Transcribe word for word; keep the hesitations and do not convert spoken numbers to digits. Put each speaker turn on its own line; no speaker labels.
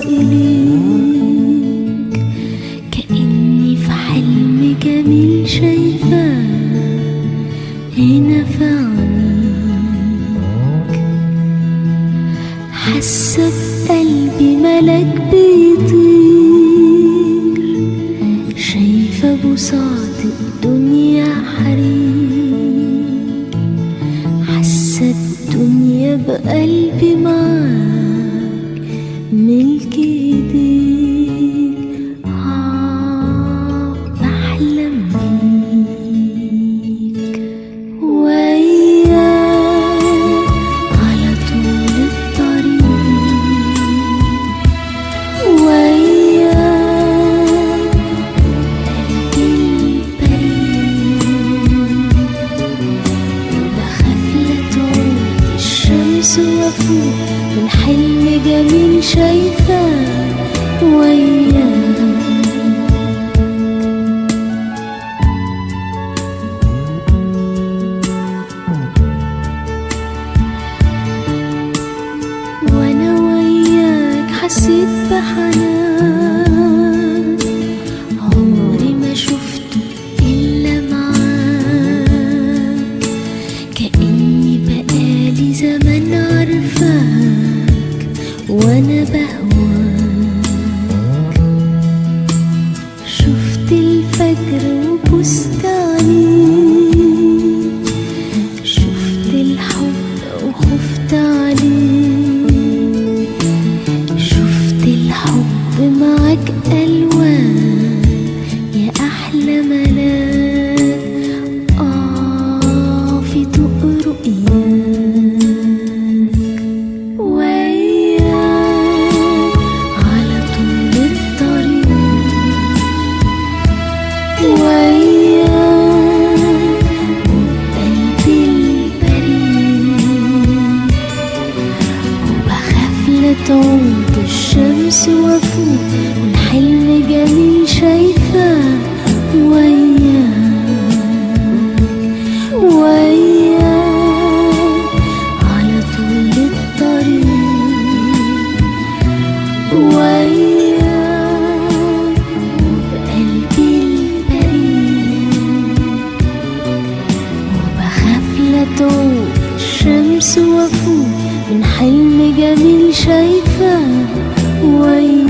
إليك، كأني في حلم جميل شايفاه هنا في عينيك. حاسة بقلبي ملاك بيطير، شايفة بساط الدنيا حرير. حاسة الدنيا بقلبي معاك ملك ايديك. آه بحلم بيك وياك على طول الطريق، وياك قلبي البريء. بخاف لا تعود الشمس وافوق من حلم جميل شايفاه وياك. وانا وياك حسيت بحنان عمري ما شفته الا معاك. كأني بقالي زمان عارفاك وانا بهواك. شفت الفجر وبصت عليك، شفت الحب وخفت عليك. شفت الحب معاك ألوان يا أحلى ملاك. آه في ضوء رؤياك وياك على طول الطريق، وياك وبقلبي البريء. وبخاف لا تعود الشمس وافوق من حلم جميل شايفاه وياك. وياك على طول الطريق، وياك وبقلبي البريء. وبخاف لا تعود الشمس وافوق من حلم جميل شايفاه وياك.